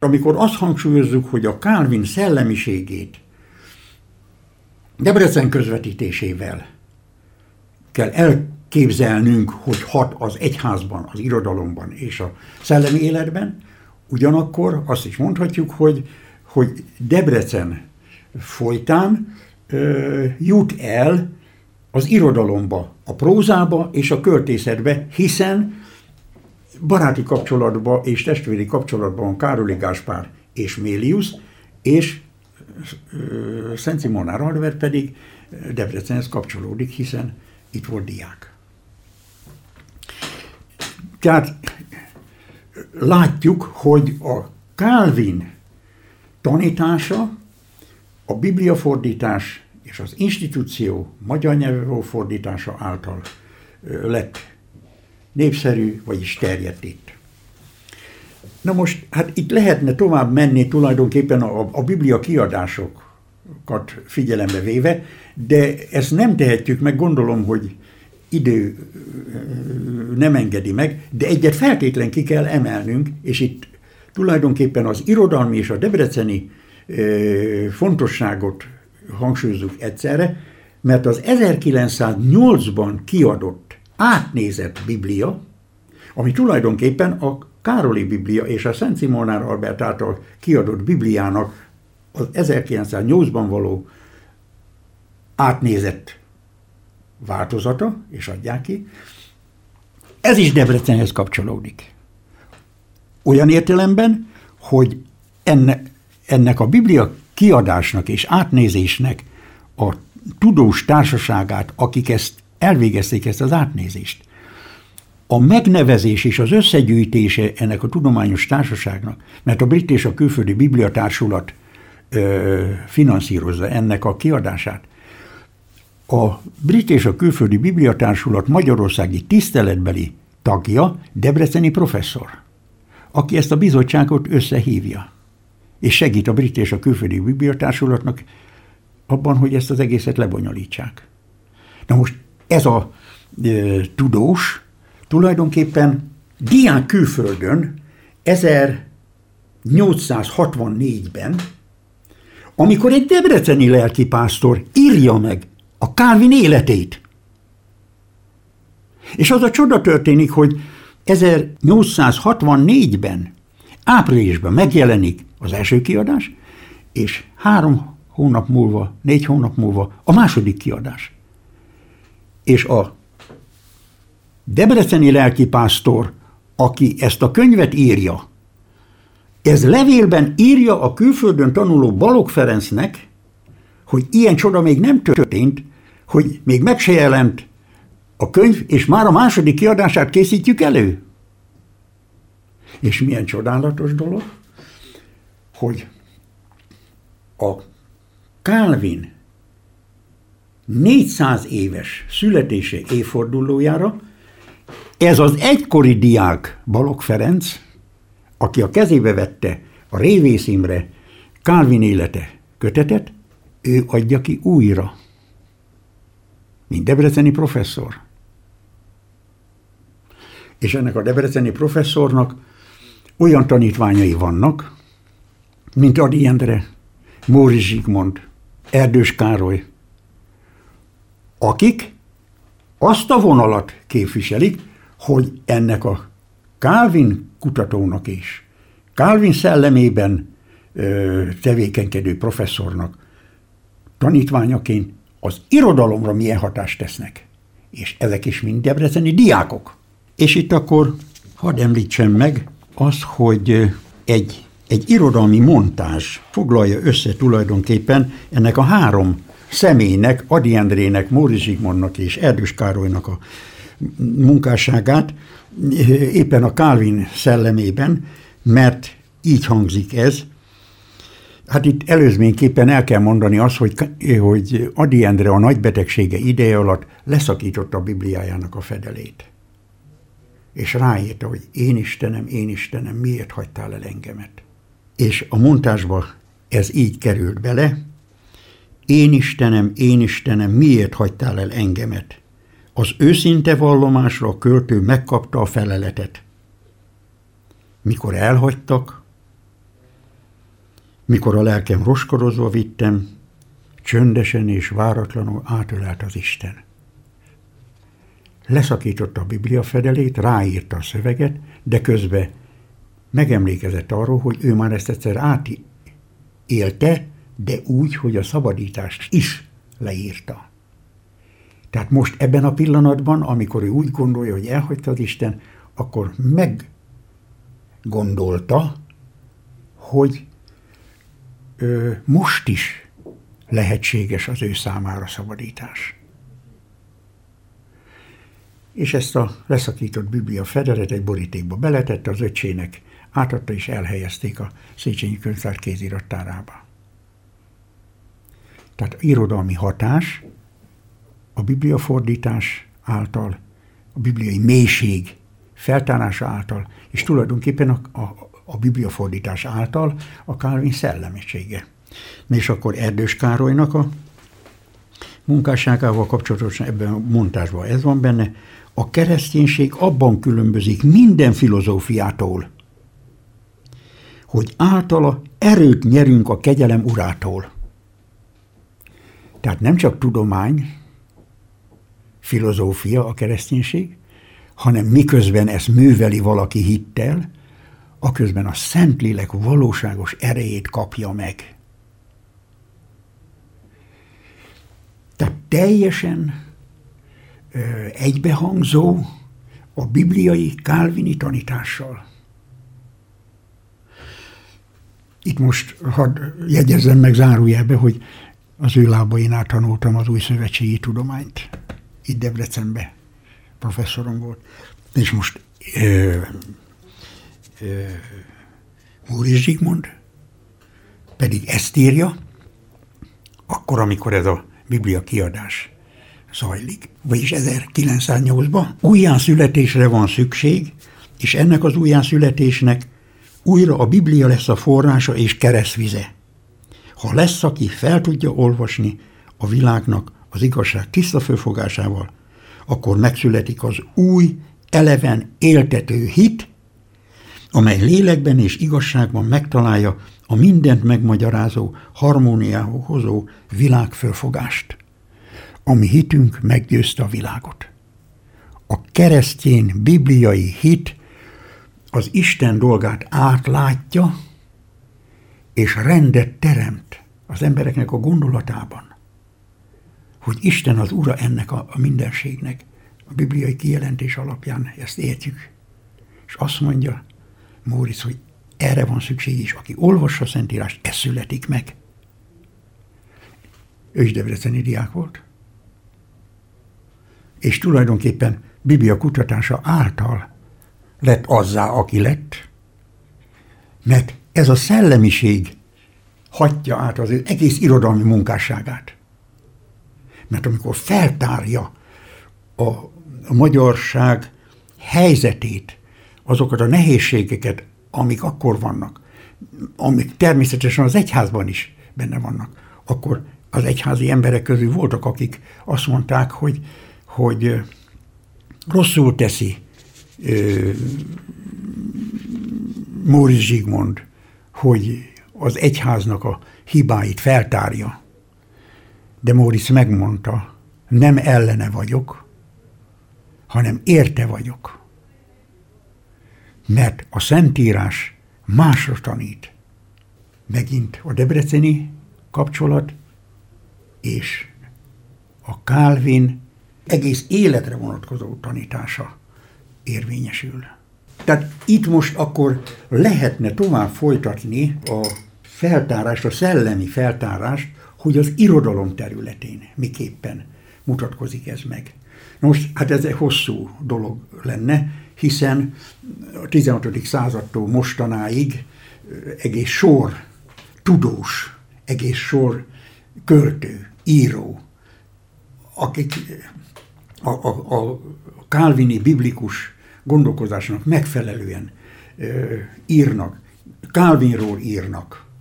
Amikor azt hangsúlyozzuk, hogy a Calvin szellemiségét Debrecen közvetítésével kell elképzelnünk, hogy hat az egyházban, az irodalomban és a szellemi életben, ugyanakkor azt is mondhatjuk, hogy Debrecen folytán jut el az irodalomba, a prózába és a költészetbe, hiszen baráti kapcsolatban és testvéri kapcsolatban van Károly Gáspár és Mélius, és Szent Simonár Albert pedig Debrecenhez kapcsolódik, hiszen itt volt diák. Tehát látjuk, hogy a Calvin tanítása, a bibliafordítás és az institúció magyar nyelvű fordítása által lett népszerű, vagyis terjedt itt. Na most, hát itt lehetne tovább menni tulajdonképpen a biblia kiadásokat figyelembe véve, de ezt nem tehetjük meg, gondolom, hogy idő nem engedi meg, de egyet feltétlen ki kell emelnünk, és itt tulajdonképpen az irodalmi és a debreceni fontosságot hangsúlyozunk egyszerre, mert az 1908-ban kiadott átnézett biblia, ami tulajdonképpen a Károlyi Biblia és a Szent Simonár Albert által kiadott Bibliának az 1908-ban való átnézett változata, és adják ki, ez is Debrecenhez kapcsolódik. Olyan értelemben, hogy ennek a Biblia kiadásnak és átnézésnek a tudós társaságát, akik elvégezték ezt az átnézést, a megnevezés és az összegyűjtése ennek a tudományos társaságnak, mert a Brit és a Külföldi Bibliatársulat finanszírozza ennek a kiadását. A Brit és a Külföldi Bibliatársulat magyarországi tiszteletbeli tagja debreceni professzor, aki ezt a bizottságot összehívja, és segít a Brit és a Külföldi Bibliatársulatnak abban, hogy ezt az egészet lebonyolítsák. Na most ez a tudós tulajdonképpen diák külföldön 1864-ben, amikor egy debreceni lelkipásztor írja meg a Calvin életét. És az a csoda történik, hogy 1864-ben, áprilisban megjelenik az első kiadás, és 3 hónap múlva, 4 hónap múlva a második kiadás. És a debreceni lelkipásztor, aki ezt a könyvet írja, ez levélben írja a külföldön tanuló Balogh Ferencnek, hogy ilyen csoda még nem történt, hogy még meg se jelent a könyv, és már a második kiadását készítjük elő. És milyen csodálatos dolog, hogy a Calvin 400 éves születése évfordulójára ez az egykori diák Balogh Ferenc, aki a kezébe vette a Révész Imre Calvin élete kötetet, ő adja ki újra, mint debreceni professzor. És ennek a debreceni professzornak olyan tanítványai vannak, mint Ady Endre, Móricz Zsigmond, Erdős Károly, akik azt a vonalat képviselik, hogy ennek a Calvin kutatónak és Calvin szellemében tevékenykedő professzornak tanítványaként az irodalomra milyen hatást tesznek. És ezek is mind debreceni diákok. És itt akkor hadd említsem meg azt, hogy egy irodalmi montázs foglalja össze tulajdonképpen ennek a 3 személynek, Ady Endrének, Móricz Zsigmondnak és Erdős Károlynak a munkásságát, éppen a Calvin szellemében, mert így hangzik ez. Hát itt előzményképpen el kell mondani azt, hogy Ady Endre a nagybetegsége ideje alatt leszakította a Bibliájának a fedelét. És ráírta, hogy én Istenem, miért hagytál el engemet? És a montázsba ez így került bele, én Istenem, miért hagytál el engemet? Az őszinte vallomásra a költő megkapta a feleletet. Mikor elhagytak, mikor a lelkem roskodozva vittem, csöndesen és váratlanul átölelt az Isten. Leszakította a Biblia fedelét, ráírta a szöveget, de közben megemlékezett arról, hogy ő már ezt egyszer átélte, de úgy, hogy a szabadítást is leírta. Tehát most ebben a pillanatban, amikor ő úgy gondolja, hogy elhagyta az Isten, akkor meggondolta, hogy most is lehetséges az ő számára szabadítás. És ezt a leszakított Biblia fedelet egy borítékba beletette, az öccsének átadta és elhelyezték a Széchenyi Könyvtár kézirattárába. Tehát irodalmi hatás a Biblia fordítás által, a bibliai mélység feltárása által, és tulajdonképpen a Biblia fordítás által a Calvin szellemisége. És akkor Erdős Károlynak a munkásságával kapcsolatosan ebben a montázsban ez van benne, a kereszténység abban különbözik minden filozófiától, hogy általa erőt nyerünk a kegyelem urától. Tehát nem csak tudomány, filozófia a kereszténység, hanem miközben ezt műveli valaki hittel, aközben a Szentlélek valóságos erejét kapja meg. Tehát teljesen egybehangzó a bibliai kálvini tanítással. Itt most hadd jegyezzem meg zárójelbe, hogy az ő lábain tanultam az új szövetségi tudományt. Itt Debrecenben professzorom volt. És most Móricz Zsigmond pedig ezt írja, akkor, amikor ez a Biblia kiadás zajlik. Vagyis 1908-ban újjászületésre van szükség, és ennek az újjászületésnek újra a Biblia lesz a forrása és keresztvize. Ha lesz, aki fel tudja olvasni a világnak az igazság tiszta fölfogásával, akkor megszületik az új, eleven, éltető hit, amely lélekben és igazságban megtalálja a mindent megmagyarázó, harmóniához hozó világfölfogást. A mi hitünk meggyőzte a világot. A keresztény bibliai hit az Isten dolgát átlátja, és rendet teremt az embereknek a gondolatában, hogy Isten az Ura ennek a mindenségnek. A bibliai kijelentés alapján ezt értjük. És azt mondja Móricz, hogy erre van szükség is. Aki olvassa a Szentírást, ez születik meg. Ő is debreceni diák volt. És tulajdonképpen Biblia kutatása által lett azzá, aki lett, mert ez a szellemiség hagyja át az ő egész irodalmi munkásságát. Mert amikor feltárja a magyarság helyzetét, azokat a nehézségeket, amik akkor vannak, amik természetesen az egyházban is benne vannak, akkor az egyházi emberek közül voltak, akik azt mondták, hogy rosszul teszi Móricz Zsigmond, hogy az egyháznak a hibáit feltárja. De Móricz megmondta, nem ellene vagyok, hanem érte vagyok. Mert a Szentírás másra tanít. Megint a debreceni kapcsolat és a Calvin egész életre vonatkozó tanítása érvényesül. Tehát itt most akkor lehetne tovább folytatni a feltárást, a szellemi feltárást, hogy az irodalom területén miképpen mutatkozik ez meg. Most, hát ez egy hosszú dolog lenne, hiszen a 16. századtól mostanáig egész sor tudós, egész sor költő, író, akik a kálvini biblikus gondolkozásnak megfelelően írnak, Calvinról írnak,